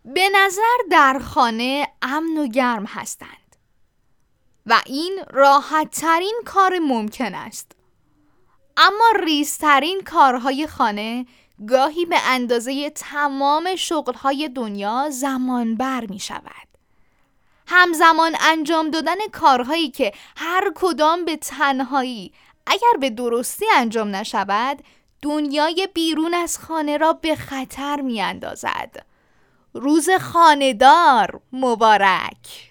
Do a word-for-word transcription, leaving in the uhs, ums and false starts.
به نظر در خانه امن و گرم هستند و این راحت ترین کار ممکن است. اما ریزترین کارهای خانه گاهی به اندازه تمام شغلهای دنیا زمانبر می شود. همزمان انجام دادن کارهایی که هر کدام به تنهایی اگر به درستی انجام نشود دنیای بیرون از خانه را به خطر می اندازد. روز خانه‌دار مبارک.